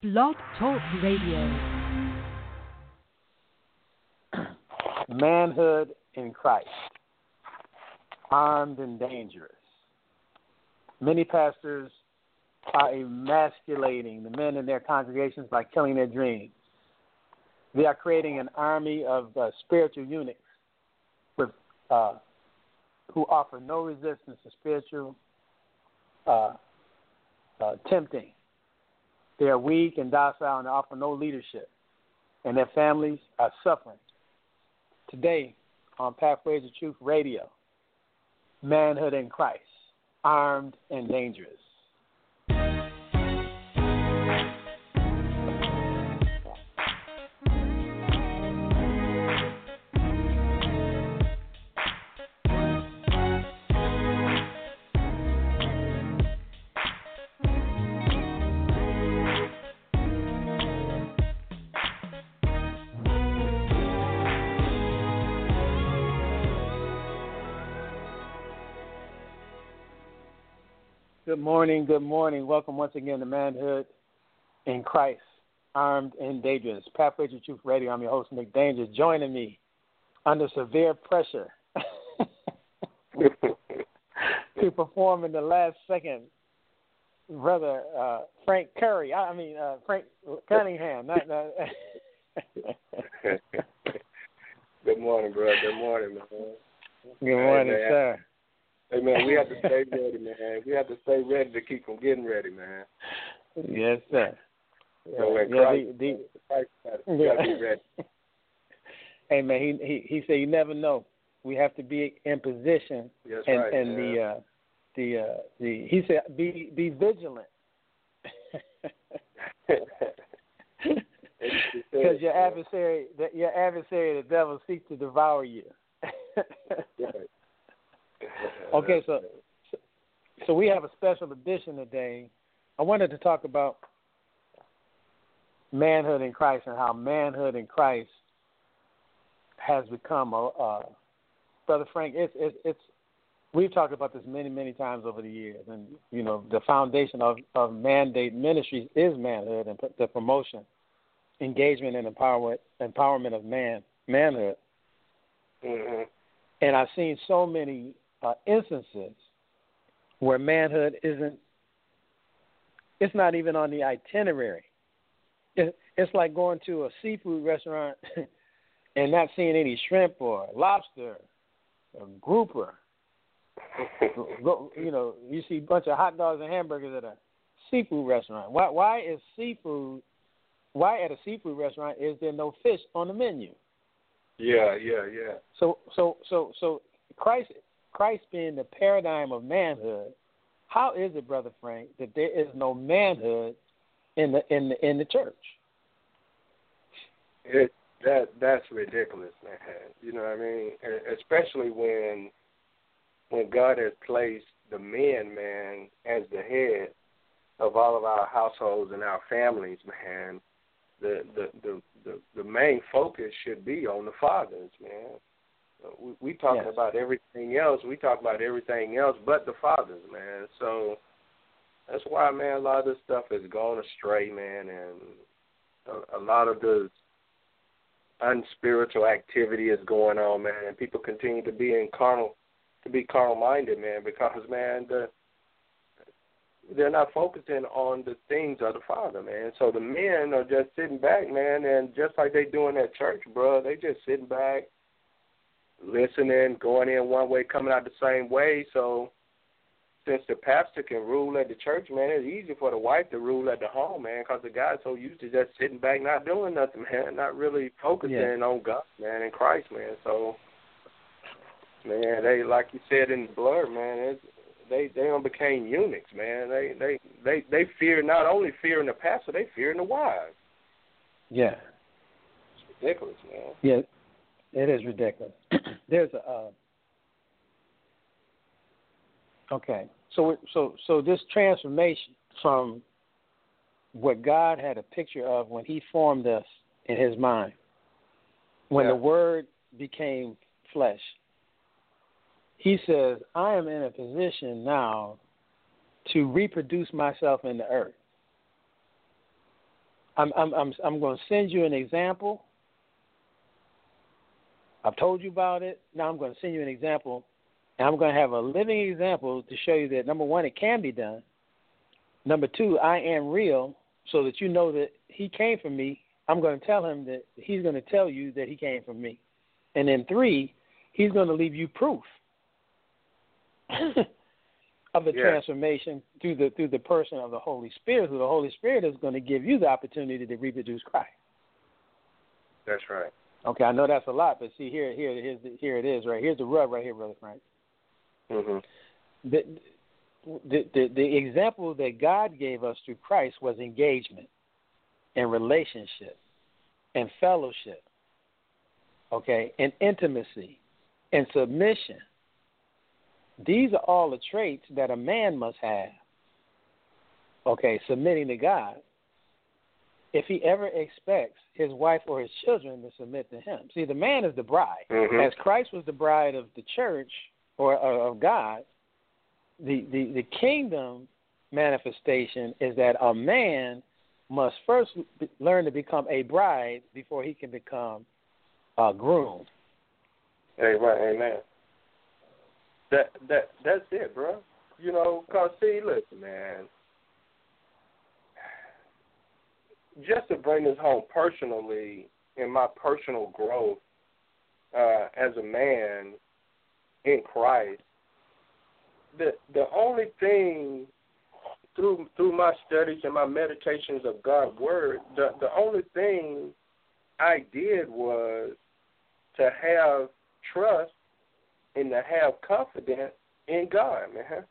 Blog Talk Radio. Manhood in Christ, armed and dangerous. Many pastors are emasculating the men in their congregations by killing their dreams. They are creating an army of spiritual eunuchs with, who offer no resistance to spiritual tempting. They are weak and docile and offer no leadership, and their families are suffering. Today, on Pathways of Truth Radio, Manhood in Christ, armed and dangerous. Good morning, good morning. Welcome once again to Manhood in Christ, Armed and Dangerous. Pathways of Truth Radio. I'm your host, Nick Dangerous. Joining me under severe pressure to perform in the last second, Brother Frank Curry. Frank Cunningham. Good morning, bro. Good morning, man. Good morning, sir. Hey, man, we have to stay ready, man. We have to stay ready to keep from getting ready, man. Yes, sir. So Christ gotta be ready. Hey, man, he said you never know. We have to be in position. That's and, right, and man. he said be vigilant. Because your adversary, the devil, seeks to devour you. Right. Okay, so we have a special edition today. I wanted to talk about manhood in Christ and how manhood in Christ has become Brother Frank. It's we've talked about this many times over the years, and you know the foundation of Mandate Ministries is manhood and the promotion, engagement, and empowerment of manhood. Mm-hmm. And I've seen so many instances where manhood it's not even on the itinerary. It's like going to a seafood restaurant and not seeing any shrimp or lobster or grouper. You know, you see a bunch of hot dogs and hamburgers at a seafood restaurant. Why at a seafood restaurant is there no fish on the menu? Yeah. So Christ being the paradigm of manhood, how is it, Brother Frank, that there is no manhood in the church? That's ridiculous, man. You know what I mean? Especially when God has placed the men, man, as the head of all of our households and our families, man. The main focus should be on the fathers, man. We talking about everything else. We talk about everything else but the fathers, man. So that's why, man, a lot of this stuff has gone astray, man, and a lot of the unspiritual activity is going on, man, and people continue to be carnal-minded, man, because, man, they're not focusing on the things of the Father, man. So the men are just sitting back, man, and just like they do in that church, bro, they just sitting back, listening, going in one way, coming out the same way. So since the pastor can rule at the church, man, it's easy for the wife to rule at the home, man, because the guy's so used to just sitting back, not doing nothing, man, not really focusing on God, man, and Christ, man. So, man, they, like you said in the Blur, man, they don't became eunuchs, man. They fear, not only fearing the pastor, they fearing the wives. Yeah. It's ridiculous, man. Yeah, it is ridiculous. There's okay. So this transformation from what God had a picture of when He formed us in His mind, when the Word became flesh, He says, I am in a position now to reproduce myself in the earth. I'm going to send you an example. I've told you about it. Now I'm going to send you an example, and I'm going to have a living example to show you that, number one, it can be done. Number two, I am real, so that you know that he came from me. I'm going to tell him that he's going to tell you that he came from me. And then three, he's going to leave you proof of the transformation through the person of the Holy Spirit, who the Holy Spirit is going to give you the opportunity to reproduce Christ. That's right. Okay, I know that's a lot, but see, here it is, right? Here's the rub right here, Brother Frank. Mm-hmm. The example that God gave us through Christ was engagement and relationship and fellowship, okay, and intimacy and submission. These are all the traits that a man must have, okay, submitting to God, if he ever expects his wife or his children to submit to him. See, the man is the bride. Mm-hmm. As Christ was the bride of the church or of God, the kingdom manifestation is that a man must first learn to become a bride before he can become a groom. Amen. That's it, bro. You know, cause see, listen, man. Just to bring this home personally, in my personal growth as a man in Christ, the only thing through my studies and my meditations of God's word, the only thing I did was to have trust and to have confidence in God, man.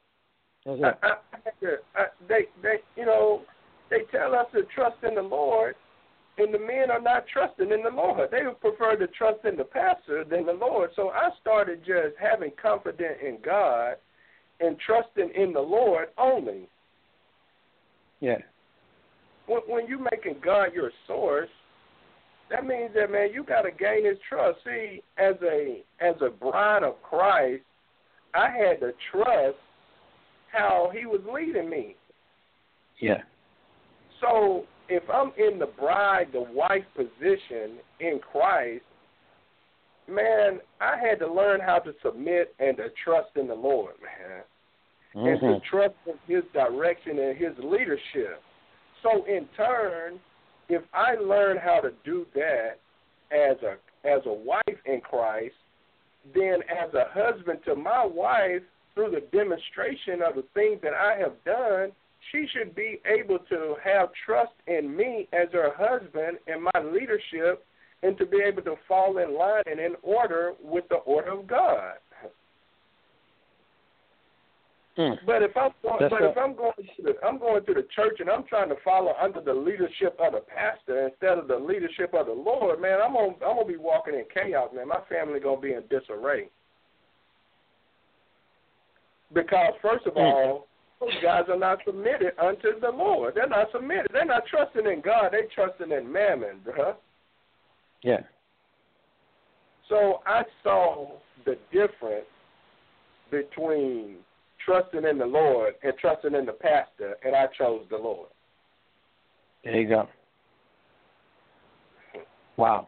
They tell us to trust in the Lord, and the men are not trusting in the Lord. They would prefer to trust in the pastor than the Lord. So I started just having confidence in God and trusting in the Lord only. Yeah. When you're making God your source, that means that, man, you got to gain his trust. See, as a bride of Christ, I had to trust how he was leading me. Yeah. So if I'm in the bride, the wife position in Christ, man, I had to learn how to submit and to trust in the Lord, man, and to trust in his direction and his leadership. So in turn, if I learn how to do that as a wife in Christ, then as a husband to my wife, through the demonstration of the things that I have done, she should be able to have trust in me as her husband and my leadership, and to be able to fall in line and in order with the order of God. But if I'm going to the church and I'm trying to follow under the leadership of the pastor instead of the leadership of the Lord, man, I'm gonna be walking in chaos, man. My family gonna be in disarray. Because first of all, those guys are not submitted unto the Lord. They're not submitted. They're not trusting in God. They're trusting in mammon, bruh. Yeah. So I saw the difference between trusting in the Lord and trusting in the pastor, and I chose the Lord. There you go. Wow.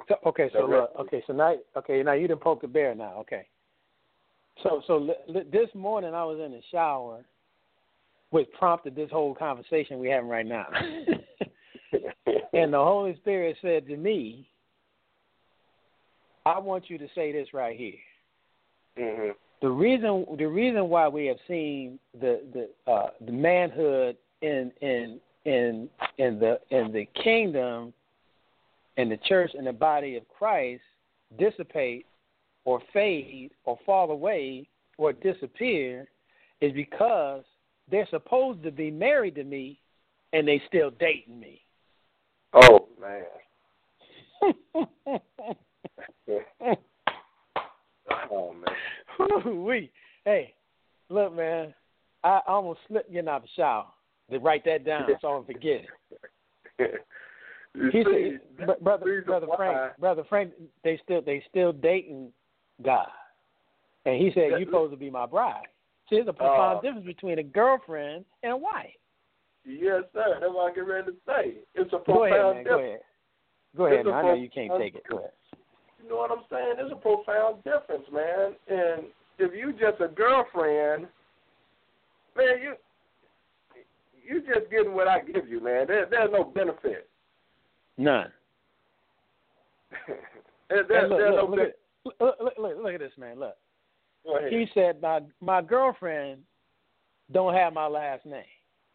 Now you done poked the bear now. Okay. So this morning I was in the shower, which prompted this whole conversation we're having right now. And the Holy Spirit said to me, I want you to say this right here. Mm-hmm. The reason why we have seen the manhood in the kingdom and the church and the body of Christ dissipate or fade or fall away or disappear is because they're supposed to be married to me and they still dating me. Oh, man. Oh, man. Hey, look, man, I almost slipped getting out of the shower to write that down so I don't forget it. Brother Frank, they still dating God, and he said you're supposed to be my bride. See, there's a profound difference between a girlfriend and a wife. Yes, sir. That's what I get ready to say. It's a profound difference. Go ahead, man. I know you can't take it. Go ahead. You know what I'm saying? It's a profound difference, man. And if you just a girlfriend, man, you just getting what I give you, man. There's no benefit. None. There's no benefit. Look at this, man. Look. Go ahead. He said, my girlfriend don't have my last name.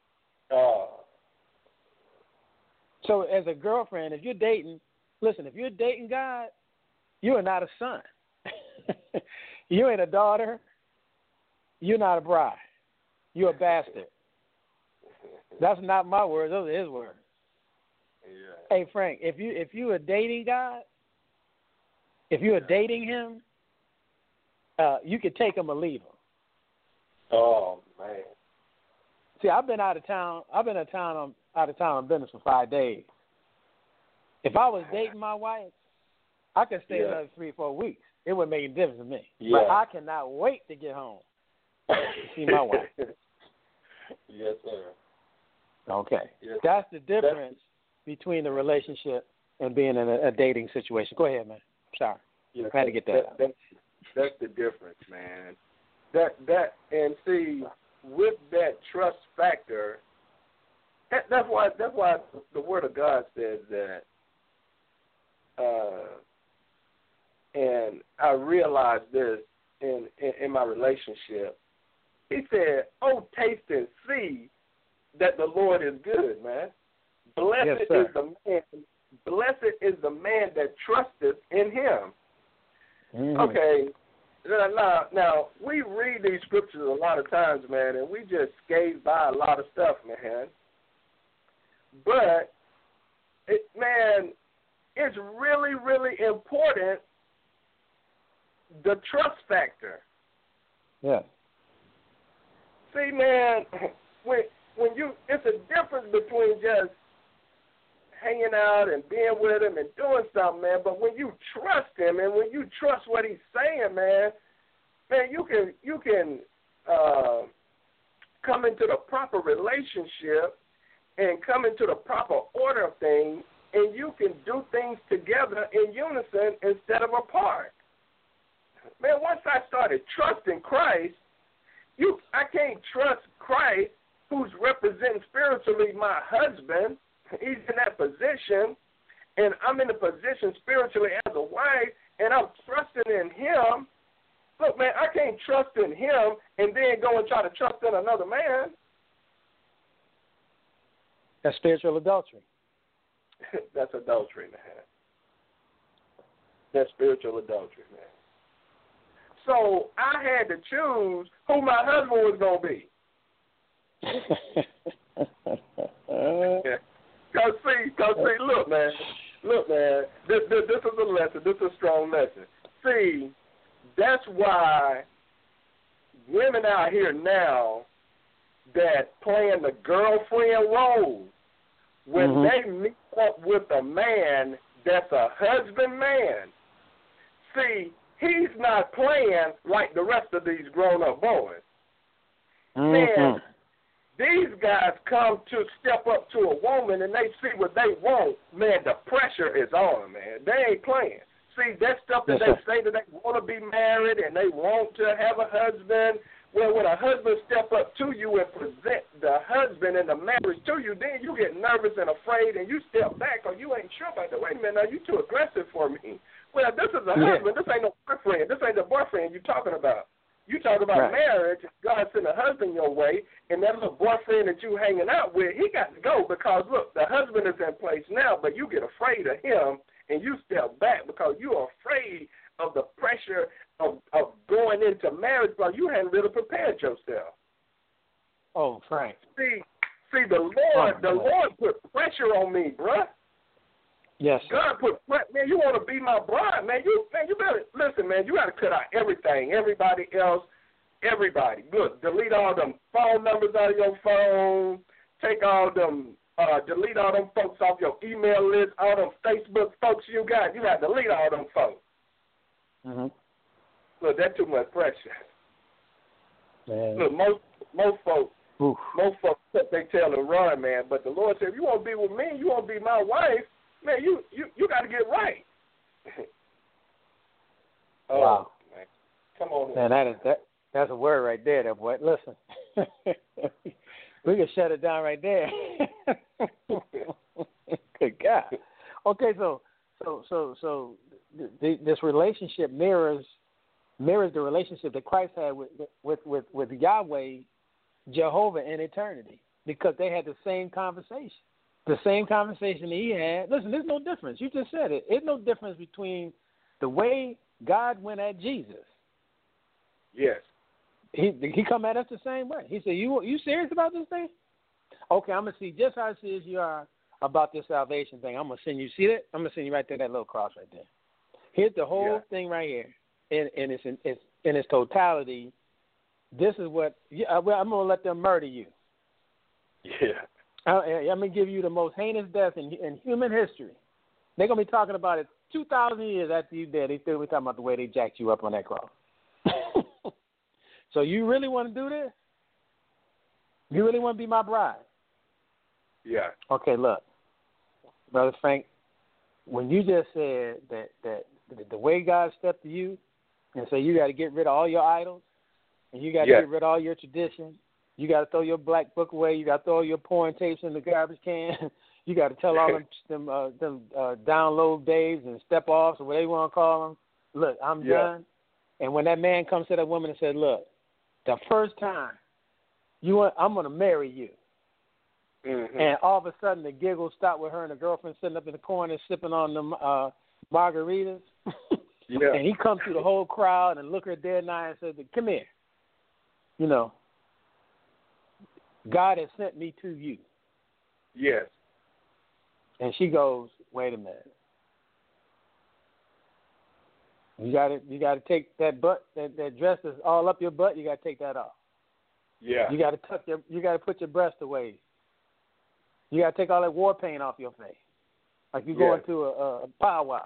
So as a girlfriend, if you're dating God, you are not a son. You ain't a daughter. You're not a bride. You're a bastard. That's not my words. Those are his words. Yeah. Hey, Frank, if you are dating God, if you are dating him, you could take him or leave him. Oh, man. See, I've been out of town on business for 5 days. If I was dating my wife, I could stay another 3 or 4 weeks. It wouldn't make a difference to me. Yeah. But I cannot wait to get home to see my wife. Yes, sir. Okay. Yes. That's the difference between the relationship and being in a dating situation. Go ahead, man. Sorry. I had to get that out. That's the difference, man. That and see, with that trust factor, that's why the Word of God says that. And I realized this in my relationship. He said, "Oh, taste and see that the Lord is good, man. Blessed is the man that trusteth in Him." Mm-hmm. Okay. Now, we read these scriptures a lot of times, man, and we just skate by a lot of stuff, man. But, it's really, really important, the trust factor. Yeah. See, man, when you, it's a difference between just hanging out and being with him and doing something, man. But when you trust him and when you trust what he's saying, man, you can come into the proper relationship and come into the proper order of things, and you can do things together in unison instead of apart. Man, once I started trusting Christ, I can't trust Christ, who's representing spiritually my husband. He's in that position, and I'm in a position spiritually as a wife, and I'm trusting in him. Look, man, I can't trust in him and then go and try to trust in another man. That's spiritual adultery. That's adultery, man. That's spiritual adultery, man. So I had to choose who my husband was going to be. Cause see, look, man, this is a lesson. This is a strong lesson. See, that's why women out here now that playing the girlfriend role, when they meet up with a man that's a husband man, see, he's not playing like the rest of these grown-up boys. Man, these guys come to step up to a woman and they see what they want. Man, the pressure is on, man. They ain't playing. See, that stuff that they say that they want to be married and they want to have a husband. Well, when a husband step up to you and present the husband and the marriage to you, then you get nervous and afraid and you step back or you ain't sure about the wait a minute, now you too aggressive for me. Well, this is a husband. This ain't no boyfriend. This ain't the boyfriend you talking about. You talk about marriage, God sent a husband your way, and that little boyfriend that you hanging out with, he got to go because, look, the husband is in place now, but you get afraid of him, and you step back because you are afraid of the pressure of going into marriage because you hadn't really prepared yourself. Oh, Frank. See, the Lord put pressure on me, bruh. Yes, sir. God put, man, you want to be my bride, man. You better, listen, man, you got to cut out everything, everybody else, everybody. Look, delete all them phone numbers out of your phone. Take all them, delete all them folks off your email list, all them Facebook folks you got. You got to delete all them folks. Look, that's too much pressure. Man. Look, most folks, Oof. Most folks cut their tail and run, man. But the Lord said, if you want to be with me, you want to be my wife, man, you got to get right. Oh, wow. man. Come on. Man, that's a word right there, that boy. Listen. We can shut it down right there. Good God. Okay, so this relationship mirrors the relationship that Christ had with Yahweh, Jehovah, in eternity, because they had the same conversation. The same conversation he had. Listen, there's no difference. You just said it. There's no difference between the way God went at Jesus. Yes. He come at us the same way. He said, you serious about this thing? Okay, I'm going to see just how serious you are about this salvation thing. I'm going to send you, see that? I'm going to send you right there, that little cross right there. Here's the whole thing right here in its totality. This is what, I'm going to let them murder you. Yeah. I'm going to give you the most heinous death in human history. They're going to be talking about it 2,000 years after you're dead. They still be talking about the way they jacked you up on that cross. So you really want to do this? You really want to be my bride? Yeah. Okay, look, Brother Frank, when you just said that the way God stepped to you and said you got to get rid of all your idols and you got to get rid of all your tradition, you got to throw your black book away, you got to throw all your porn tapes in the garbage can, you got to tell all them download days and step-offs or whatever you want to call them, look, I'm done. And when that man comes to that woman and said, look, the first time I'm going to marry you. Mm-hmm. And all of a sudden the giggles stop with her and the girlfriend sitting up in the corner sipping on them margaritas. And he comes through the whole crowd and look her dead in the eye and says, come here. You know, God has sent me to you. Yes. And she goes, wait a minute. You gotta take that butt, that dress that's all up your butt, you gotta take that off. Yeah. You gotta put your breast away. You gotta take all that war paint off your face. Like you're going to a powwow.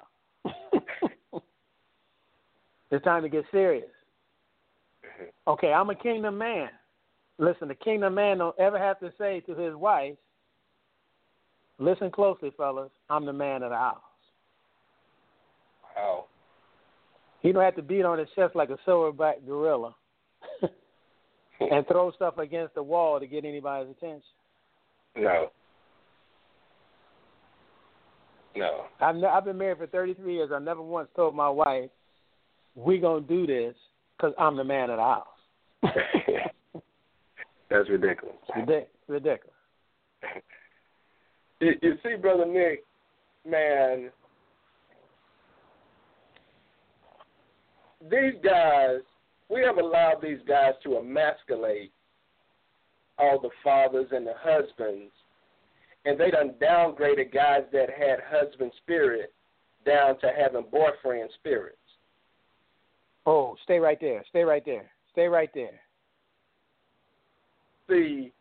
It's time to get serious. Okay, I'm a kingdom man. Listen, the kingdom man don't ever have to say to his wife, listen closely, fellas, I'm the man of the house. Wow. He don't have to beat on his chest like a silverback gorilla and throw stuff against the wall to get anybody's attention. No. I've been married for 33 years. I never once told my wife, we're going to do this because I'm the man of the house. That's ridiculous. Ridiculous. You see, Brother Nick, man, these guys, we have allowed these guys to emasculate all the fathers and the husbands, and they done downgraded guys that had husband spirit down to having boyfriend spirits. Oh, stay right there. See,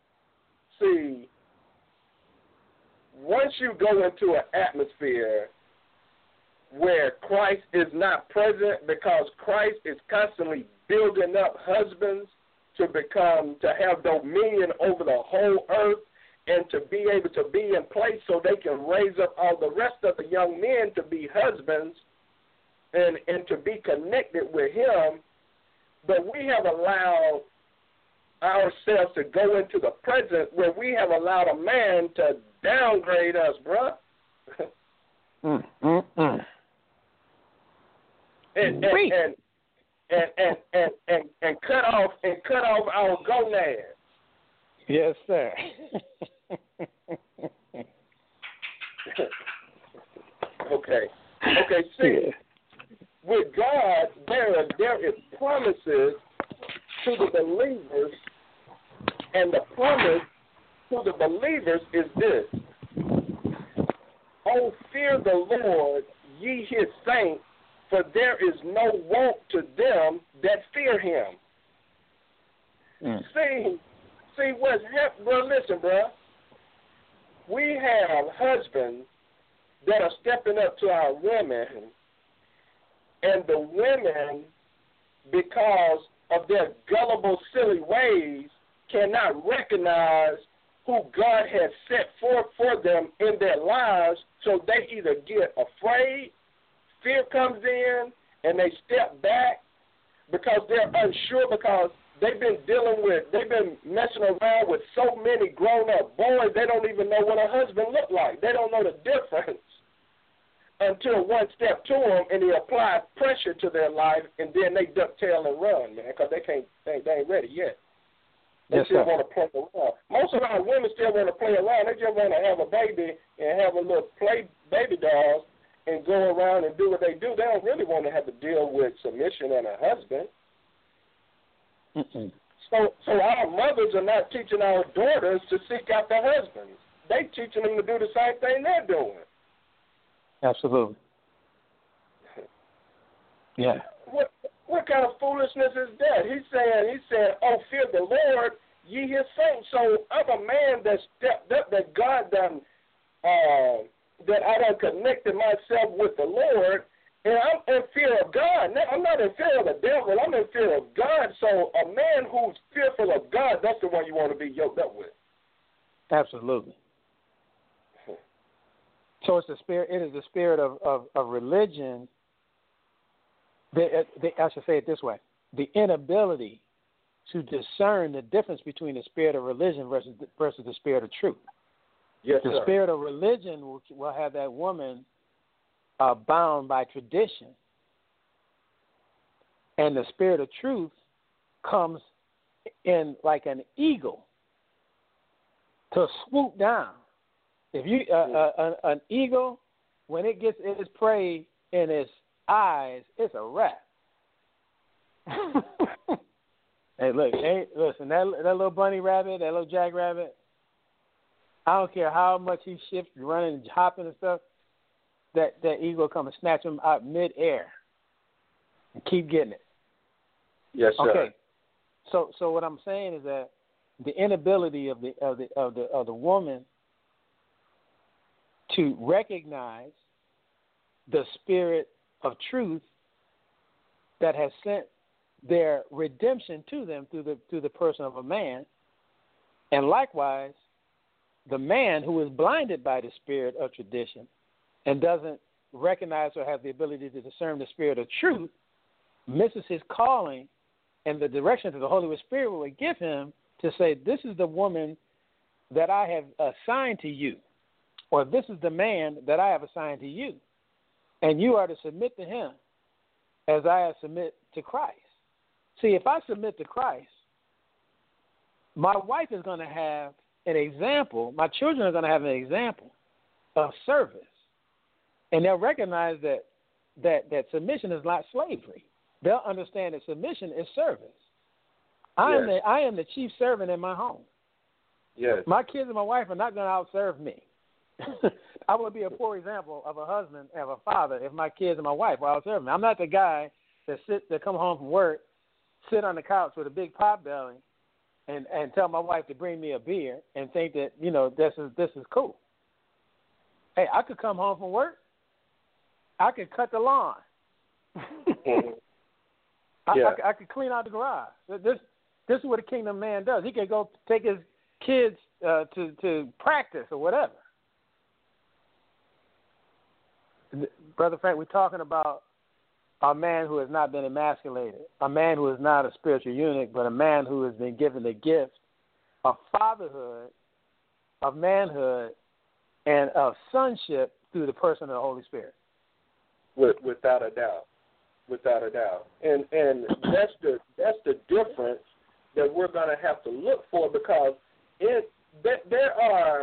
once you go into an atmosphere where Christ is not present, because Christ is constantly building up husbands to have dominion over the whole earth and to be able to be in place so they can raise up all the rest of the young men to be husbands and to be connected with him. But we have allowed ourselves to go into the present where we have allowed a man to downgrade us, bruh. And cut off our gonads. Yes, sir. Okay. See, with God, there is promises to the believers, and the promise to the believers is this: "Oh, fear the Lord, ye his saints, for there is no want to them that fear him." See what's happening, bro. Listen, bro. We have husbands that are stepping up to our women, and the women, because of their gullible, silly ways, cannot recognize who God has set forth for them in their lives, so they either get afraid, fear comes in, and they step back because they're unsure, because they've been messing around with so many grown-up boys, they don't even know what a husband look like. They don't know the difference until one step to them, and they apply pressure to their life, and then they duck tail and run, man, because they ain't ready yet. They still want to play around. Most of our women still want to play around. They just want to have a baby and have a little play baby dolls and go around and do what they do. They don't really want to have to deal with submission and a husband. Mm-mm. So our mothers are not teaching our daughters to seek out their husbands. They teaching them to do the same thing they're doing. Absolutely. Yeah. What kind of foolishness is that? He said, oh, fear the Lord, ye his saints. So I'm a man that stepped up, that God done, that I done connected myself with the Lord, and I'm in fear of God. Now, I'm not in fear of the devil. I'm in fear of God. So a man who's fearful of God, that's the one you want to be yoked up with. Absolutely. So it's the spirit. It is the spirit of religion. I should say it this way: the inability to discern the difference between the spirit of religion versus the spirit of truth. Yes, the sir. Spirit of religion will have that woman bound by tradition, and the spirit of truth comes in like an eagle to swoop down. If you an eagle, when it gets its prey in its eyes, it's a wrap. Hey, listen, that little bunny rabbit, that little jackrabbit, I don't care how much he shifts, running and hopping and stuff, that eagle come and snatch him out midair and keep getting it. Yes, sir. Okay. So what I'm saying is that the inability of the woman to recognize the spirit of truth that has sent their redemption to them through the person of a man, and likewise the man who is blinded by the spirit of tradition and doesn't recognize or have the ability to discern the spirit of truth misses his calling and the direction that the Holy Spirit will give him to say, this is the woman that I have assigned to you, or this is the man that I have assigned to you, and you are to submit to him as I submit to Christ. See, if I submit to Christ, my wife is going to have an example, my children are going to have an example of service, and they'll recognize that submission is not slavery. They'll understand that submission is service. I am the chief servant in my home. Yes. My kids and my wife are not going to outserve me. I would be a poor example of a husband, of a father, if my kids and my wife were outserving me. I'm not the guy that come home from work, sit on the couch with a big pot belly, and tell my wife to bring me a beer and think that, this is cool. Hey, I could come home from work. I could cut the lawn. I could clean out the garage. This is what a kingdom man does. He can go take his kids to practice or whatever. Brother Frank, we're talking about a man who has not been emasculated, a man who is not a spiritual eunuch, but a man who has been given the gift of fatherhood, of manhood, and of sonship through the person of the Holy Spirit. Without a doubt. Without a doubt. And that's the difference that we're going to have to look for, because there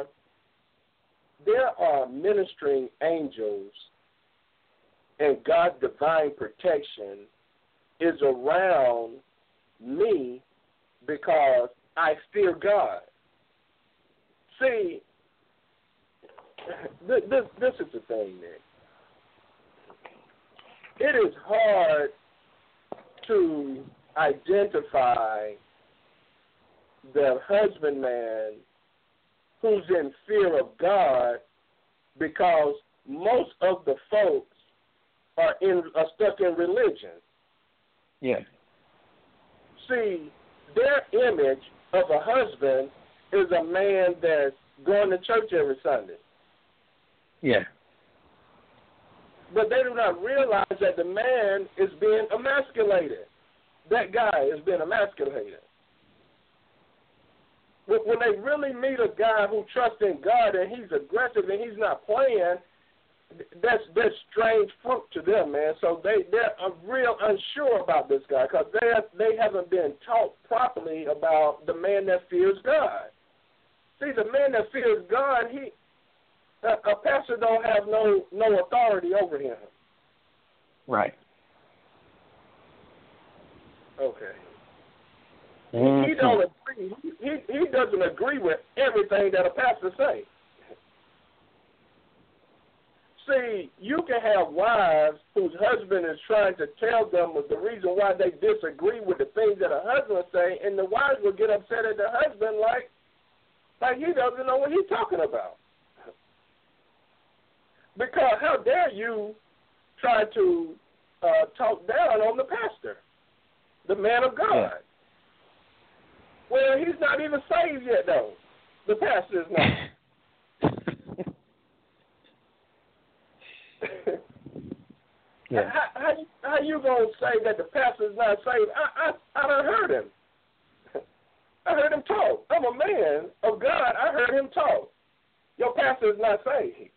are ministering angels, and God's divine protection is around me because I fear God. See, this is the thing, Nick. It is hard to identify the husbandman who's in fear of God, because most of the folks are stuck in religion. Yeah. See, their image of a husband is a man that's going to church every Sunday. Yeah. But they do not realize that the man is being emasculated. That guy is being emasculated. When they really meet a guy who trusts in God and he's aggressive and he's not playing, that's strange fruit to them, man. So they're real unsure about this guy because they haven't been taught properly about the man that fears God. See, the man that fears God, a pastor don't have no authority over him. Right. Okay. Mm-hmm. He don't agree. He doesn't agree with everything that a pastor say. See, you can have wives whose husband is trying to tell them the reason why they disagree with the things that a husband say, and the wives will get upset at the husband like he doesn't know what he's talking about. Because how dare you try to talk down on the pastor, the man of God? Yeah. Well, he's not even saved yet, though. The pastor is not. Yeah. How you gonna say that the pastor is not saved? I done heard him. I heard him talk. I'm a man of God. I heard him talk. Your pastor is not saved.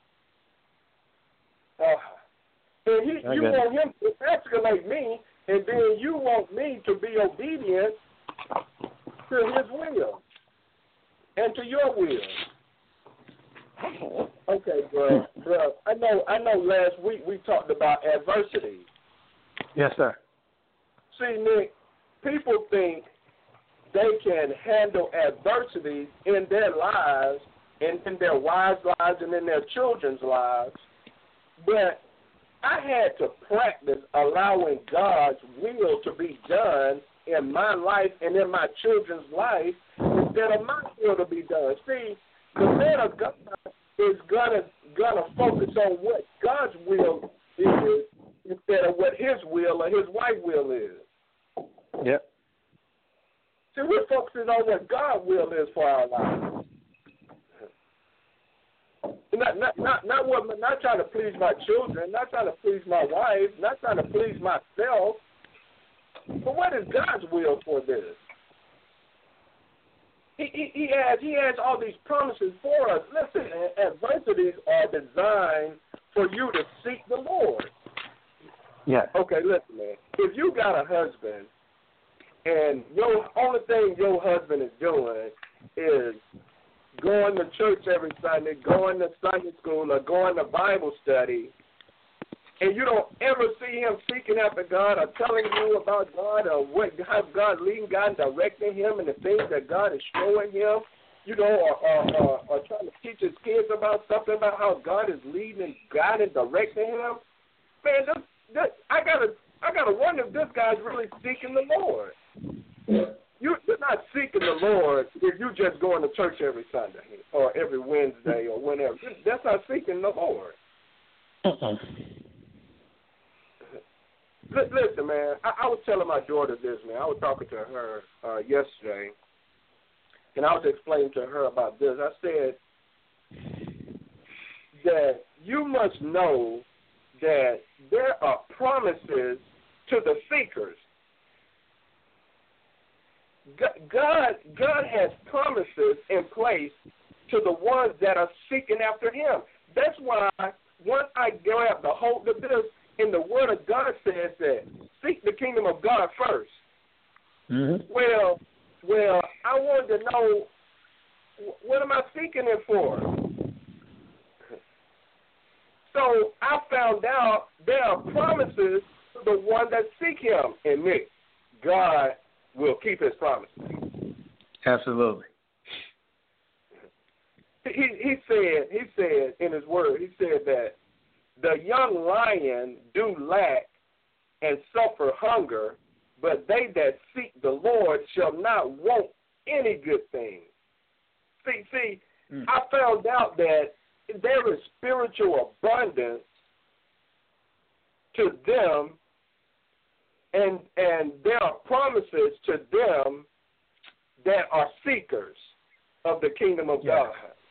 And you want him to escalate me, and then you want me to be obedient to his will and to your will. Okay, bro. I know. Last week we talked about adversity. Yes, sir. See, Nick, people think they can handle adversity in their lives and in their wives' lives and in their children's lives, but I had to practice allowing God's will to be done in my life and in my children's life instead of my will to be done. See, the man of God is gonna focus on what God's will is instead of what his will or his wife's will is. Yep. See, we're focusing on what God's will is for our lives. Not trying to please my children, not trying to please my wife, not trying to please myself. But what is God's will for this? He has all these promises for us. Listen, adversities are designed for you to seek the Lord. Yeah. Okay, listen, man. If you got a husband and your only thing your husband is doing is going to church every Sunday, going to Sunday school, or going to Bible study, and you don't ever see him seeking after God or telling you about God or how God leading God and directing him and the things that God is showing him, you know, or trying to teach his kids about something about how God is leading and guiding and directing him, man, I gotta wonder if this guy's really seeking the Lord. You're not seeking the Lord if you're just going to church every Sunday or every Wednesday or whenever. That's not seeking the Lord. Listen, man, I was telling my daughter this, man. I was talking to her yesterday, and I was explaining to her about this. I said that you must know that there are promises to the seekers. God has promises in place to the ones that are seeking after him. That's why once I grab the hold of this, and the word of God says that seek the kingdom of God first. Mm-hmm. Well, I wanted to know, what am I seeking it for? So I found out there are promises to the one that seek him. And Nick, God will keep his promises. Absolutely. He said in his word, he said that the young lion do lack and suffer hunger, but they that seek the Lord shall not want any good thing. See, I found out that there is spiritual abundance to them, and there are promises to them that are seekers of the kingdom of God.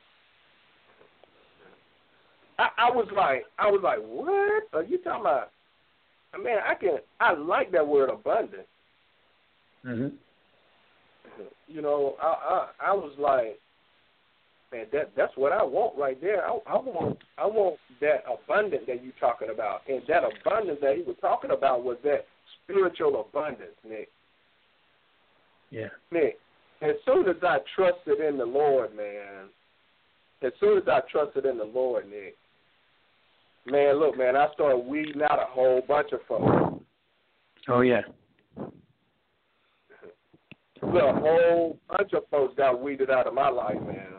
I was like, what are you talking about? Man, I like that word abundant. Mhm. You know, I was like, man, that's what I want right there. I want that abundance that you're talking about, and that abundance that he was talking about was that spiritual abundance, Nick. Yeah. Nick, as soon as I trusted in the Lord, man, Nick, man, look, man, I started weeding out a whole bunch of folks. Oh, yeah. Look, a whole bunch of folks got weeded out of my life, man.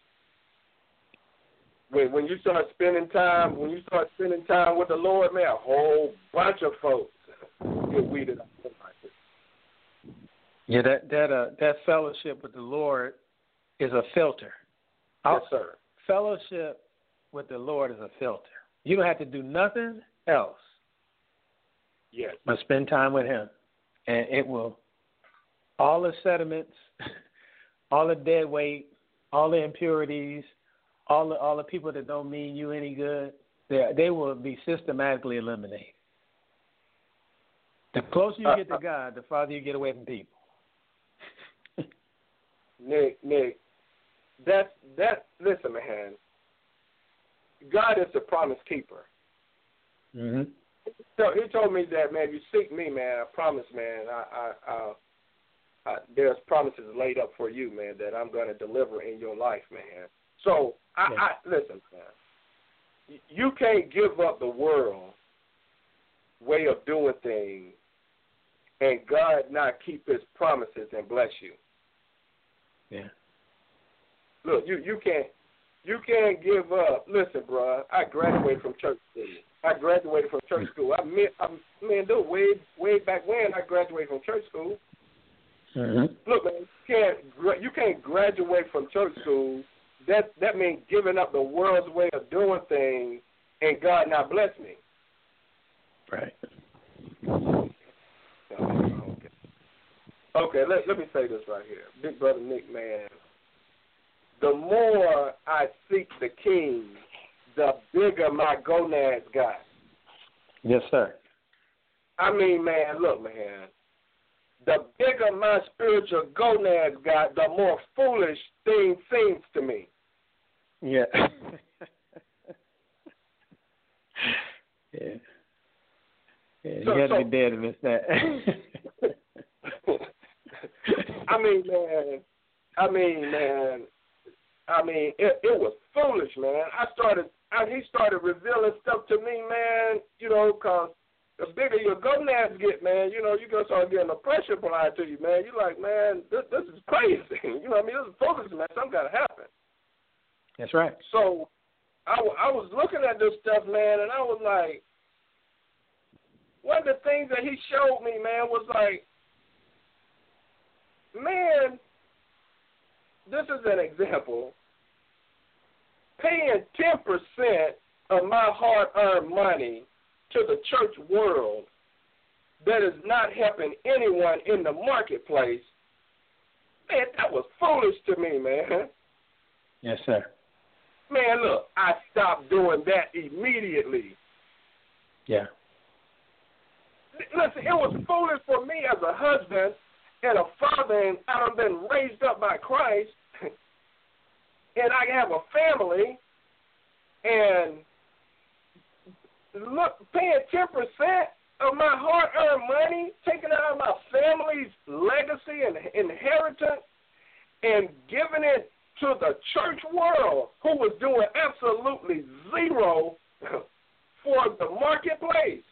When you start spending time with the Lord, man, a whole bunch of folks get weeded out of my life. Yeah, that fellowship with the Lord is a filter. Yes, sir. Fellowship with the Lord is a filter. You don't have to do nothing else. Yes. But spend time with Him, and it will. All the sediments, all the dead weight, all the impurities, all the people that don't mean you any good, they will be systematically eliminated. The closer you get to God, the farther you get away from people. Nick, listen, man. God is the promise keeper. Mhm. So he told me that, man, if you seek me, man, I promise, man, there's promises laid up for you, man, that I'm going to deliver in your life, man. So, listen, man, you can't give up the world way of doing things and God not keep his promises and bless you. Yeah. Look, you can't give up. Listen, bro, I graduated from church school. Dude, way back when I graduated from church school. Mm-hmm. Look, man, you can't graduate from church school. That means giving up the world's way of doing things and God not bless me. Right. Okay, let me say this right here. Big brother Nick, man, the more I seek the King, the bigger my gonads got. Yes, sir. I mean, man, look, man, the bigger my spiritual gonads got, the more foolish things seems to me. Yeah. Yeah. You got to be there to miss that. I mean, it was foolish, man. He started revealing stuff to me, man, you know, because the bigger your gonads get, man, you know, you're going to start getting the pressure applied to you, man. You're like, man, this is crazy. You know what I mean? This is foolish, man. Something got to happen. That's right. So I was looking at this stuff, man, and I was like, one of the things that he showed me, man, was like, man, this is an example. Paying 10% of my hard-earned money to the church world that is not helping anyone in the marketplace, man, that was foolish to me, man. Yes, sir. Man, look, I stopped doing that immediately. Yeah. Listen, it was foolish for me as a husband and a father, and I've been raised up by Christ, and I have a family, and look, paying 10% of my hard-earned money, taking out of my family's legacy and inheritance, and giving it to the church world, who was doing absolutely zero for the marketplace.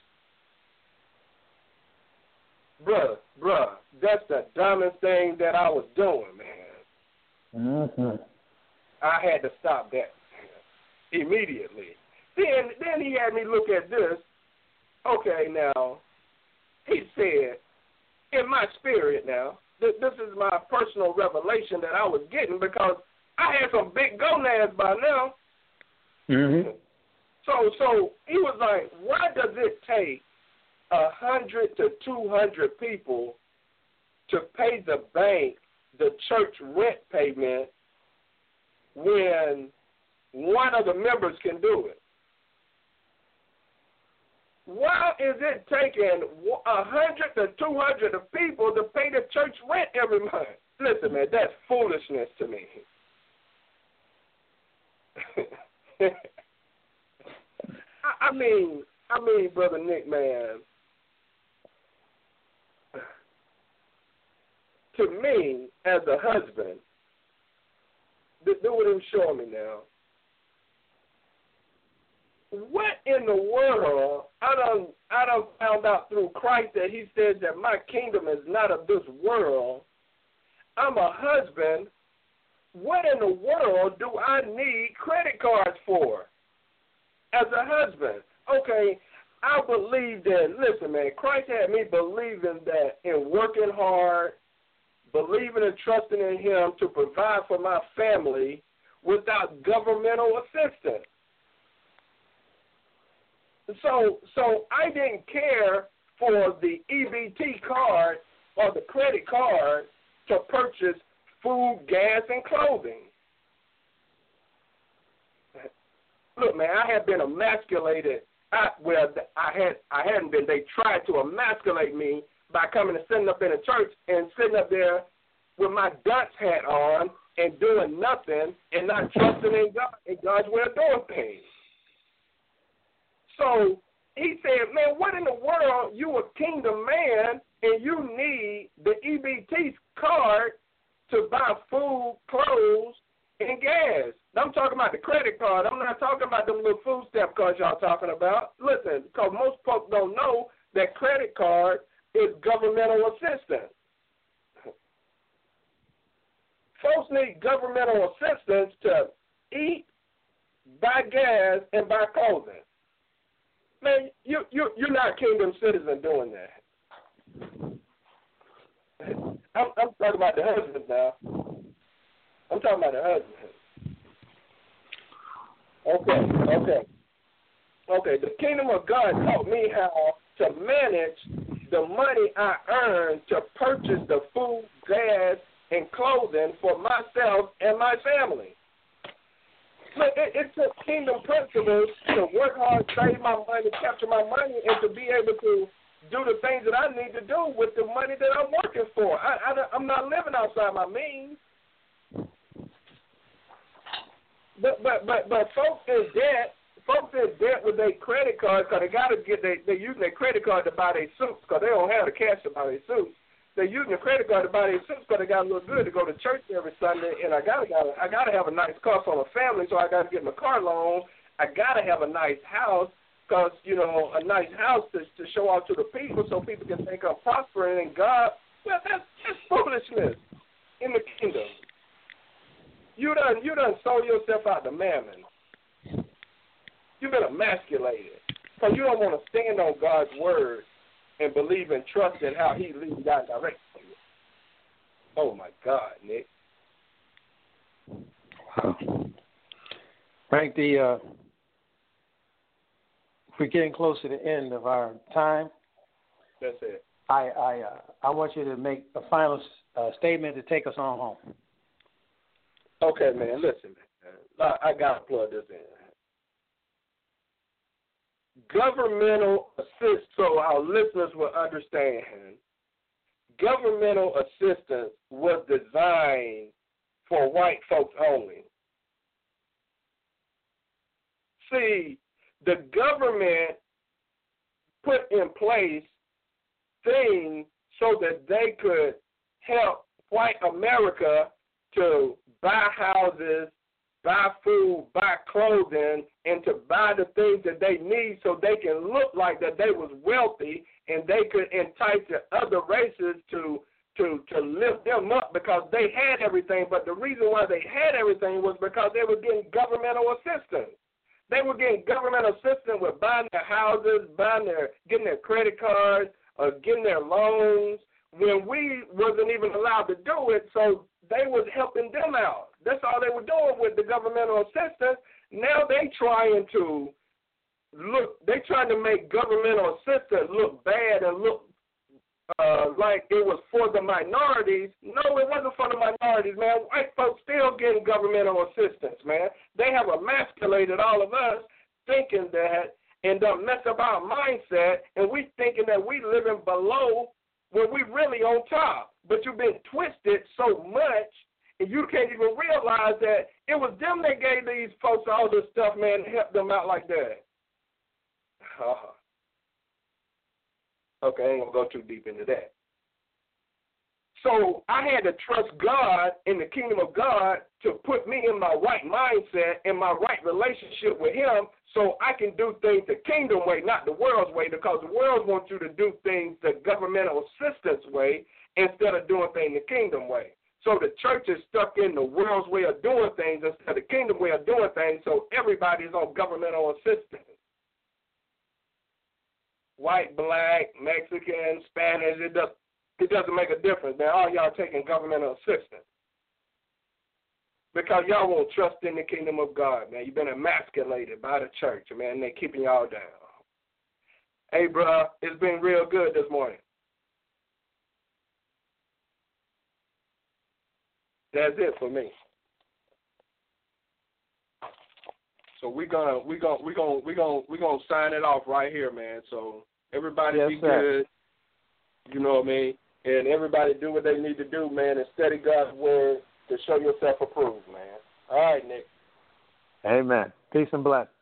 Bruh, that's the dumbest thing that I was doing, man. Mm-hmm. I had to stop that immediately. Then he had me look at this. Okay, now, he said, in my spirit now, this is my personal revelation that I was getting, because I had some big gonads by now. Mm-hmm. So he was like, why does it take 100 to 200 people to pay the bank the church rent payment when one of the members can do it? Why is it taking 100 to 200 of people to pay the church rent every month? Listen, man, that's foolishness to me. I mean, Brother Nick, man, to me, as a husband, do what he was showing me now. What in the world? I done found out through Christ that he says that my kingdom is not of this world. I'm a husband. What in the world do I need credit cards for as a husband? Okay, I believe that, listen, man, Christ had me believing that in working hard, believing and trusting in him to provide for my family without governmental assistance. So I didn't care for the EBT card or the credit card to purchase food, gas, and clothing. Look, man, I had been emasculated. I hadn't been. They tried to emasculate me by coming and sitting up in a church and sitting up there with my dunce hat on and doing nothing and not trusting in God and God's way of doing things. So he said, man, what in the world? You a kingdom man and you need the EBT card to buy food, clothes, and gas. I'm talking about the credit card. I'm not talking about them little food stamp cards y'all talking about. Listen, because most folks don't know that credit card is governmental assistance. Folks need governmental assistance to eat, buy gas, and buy clothing. Man, you're not a kingdom citizen doing that. I'm talking about the husband now. I'm talking about the husband. Okay. The kingdom of God taught me how to manage the money I earn to purchase the food, gas, and clothing for myself and my family. Look, it took kingdom principles to work hard, save my money, capture my money, and to be able to do the things that I need to do with the money that I'm working for. I'm not living outside my means. But folks in debt with their credit cards because they're using their credit card to buy their suits because they don't have the cash to buy their suits. They're using the credit card to buy their suits because they got a little good to go to church every Sunday, and I gotta have a nice car for my family, so I gotta get my car loan. I gotta have a nice house because a nice house to show off to the people so people can think I'm prospering in God. Well, that's foolishness in the kingdom. You done sold yourself out to mammon. You've been emasculated because you don't want to stand on God's word and believe and trust in how he leads God directs you. Oh, my God, Nick. Wow. Frank, we're getting close to the end of our time. That's it. I want you to make a final statement to take us on home. Okay, man, listen, man. I got to plug this in. Governmental assistance, so our listeners will understand, governmental assistance was designed for white folks only. See, the government put in place things so that they could help white America to buy houses, buy food, buy clothing, and to buy the things that they need so they can look like that they was wealthy and they could entice the other races to lift them up because they had everything. But the reason why they had everything was because they were getting governmental assistance. They were getting governmental assistance with buying their houses, getting their credit cards, or getting their loans when we wasn't even allowed to do it, so they was helping them out. That's all they were doing with the governmental assistance. Now they trying to make governmental assistance look bad and look like it was for the minorities. No, it wasn't for the minorities, man. White folks still getting governmental assistance, man. They have emasculated all of us thinking that and done mess up our mindset, and we thinking that we living below when we really on top. But you've been twisted so much, and you can't even realize that it was them that gave these folks all this stuff, man, to help them out like that. Okay, I ain't going to go too deep into that. So I had to trust God in the kingdom of God to put me in my right mindset, in my right relationship with him, so I can do things the kingdom way, not the world's way, because the world wants you to do things the governmental assistance way instead of doing things the kingdom way. So the church is stuck in the world's way of doing things instead of the kingdom way of doing things, so everybody is on governmental assistance. White, black, Mexican, Spanish, it doesn't make a difference, man. All y'all taking governmental assistance because y'all won't trust in the kingdom of God, man. You've been emasculated by the church, man. They're keeping y'all down. Hey, bro, it's been real good this morning. That's it for me. So we're gonna sign it off right here, man. So everybody be good. You know what I mean? And everybody do what they need to do, man, and study God's word to show yourself approved, man. All right, Nick. Amen. Peace and blessings.